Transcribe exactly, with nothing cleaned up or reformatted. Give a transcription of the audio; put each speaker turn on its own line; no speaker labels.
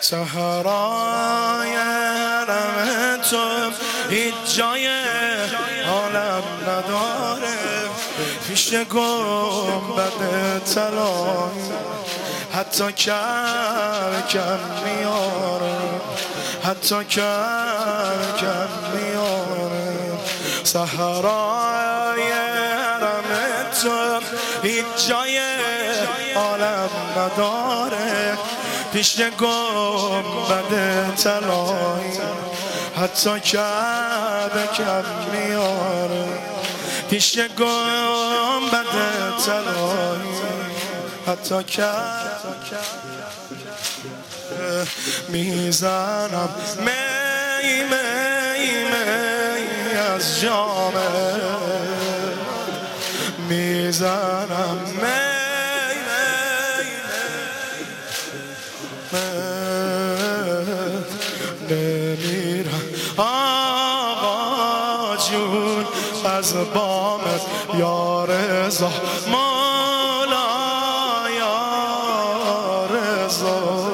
صحرای حرم تو هیچ جای عالم نداره، پیش گنبد طلایی حتی کم میاره، حتی کم میاره. صحرای حرم تو هیچ جای عالم نداره، پیش گنبد طلایی حتی کم میاره، پیش گنبد طلایی حتی کم میزنم می می می از جامه، میزنم می نمیرم آقا جون از بامت یا رضا، مولا یا رضا.